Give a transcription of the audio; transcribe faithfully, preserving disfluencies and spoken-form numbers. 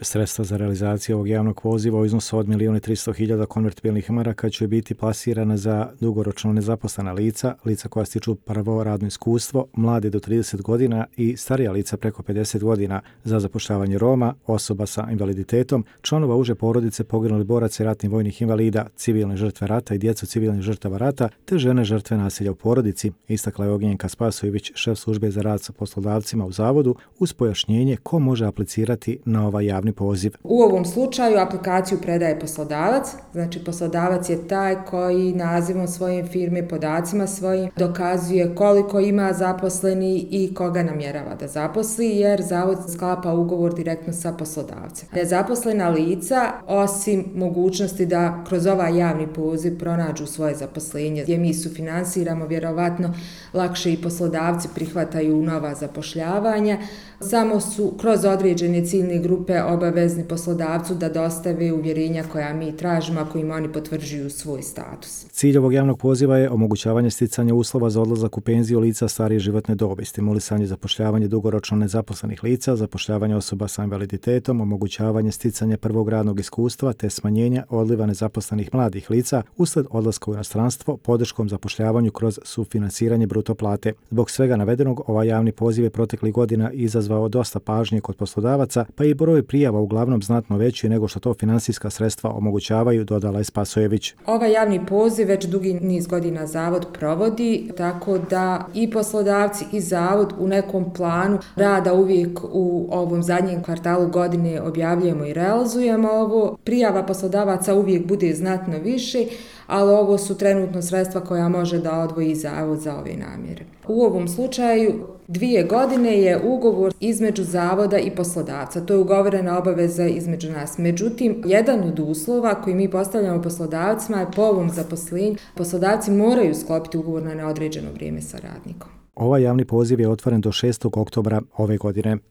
Sredstva za realizaciju ovog javnog poziva u iznosu od milijun i tristo hiljada konvertibilnih maraka će biti plasirana za dugoročno nezaposlena lica, lica koja stiču prvo radno iskustvo, mladi do trideset godina i starija lica preko pedeset godina, za zapošljavanje Roma, osoba sa invaliditetom, članova uže porodice poginulih boraca i ratnih vojnih invalida, civilne žrtve rata i djecu civilnih žrtava rata, te žene žrtve nasilja u porodici, istakla je Ognjenka Spasojević, šef službe za rad sa poslodavcima u zavodu, uz pojašnjenje ko može aplicirati na ovaj javni poziv. U ovom slučaju aplikaciju predaje poslodavac, znači poslodavac je taj koji nazivom svoje firme, podacima svojim dokazuje koliko ima zaposleni i koga namjerava da zaposli, jer zavod sklapa ugovor direktno sa poslodavcem. Nezaposlena lica, osim mogućnosti da kroz ovaj javni poziv pronađu svoje zaposlenje, gdje mi sufinansiramo, vjerovatno lakše i poslodavci prihvataju nova zapošljavanja, samo su kroz određene ciljne grupe obavezni poslodavcu da dostave uvjerenja koja mi tražimo ako im oni potvrđuju svoj status. Cilj ovog javnog poziva je omogućavanje sticanja uslova za odlazak u penziju lica starije životne dobi, stimulisanje zapošljavanja dugoročno nezaposlenih lica, zapošljavanje osoba sa invaliditetom, omogućavanje sticanja prvog radnog iskustva te smanjenja odliva nezaposlenih mladih lica uslijed odlaska u inostranstvo podrškom zapošljavanju kroz sufinansiranje bruto plate. Zbog svega navedenog, ovaj javni poziv je proteklih godina izazvao dosta pažnje kod poslodavaca, pa i broj prijava uglavnom znatno veći nego što to financijska sredstva omogućavaju, dodala je Spasojević. Ovaj javni poziv već dugi niz godina zavod provodi, tako da i poslodavci i zavod u nekom planu rada uvijek u ovom zadnjem kvartalu godine objavljujemo i realizujemo ovo. Prijava poslodavaca uvijek bude znatno više, ali ovo su trenutno sredstva koja može da odvoji zavod za ove namjere. U ovom slučaju dvije godine je ugovor između zavoda i poslodavca. To je ugovorena obaveza između nas. Međutim, jedan od uslova koji mi postavljamo poslodavcima je po ovom zaposlenju. Poslodavci moraju sklopiti ugovor na neodređeno vrijeme sa radnikom. Ovaj javni poziv je otvoren do šestog oktobra ove godine.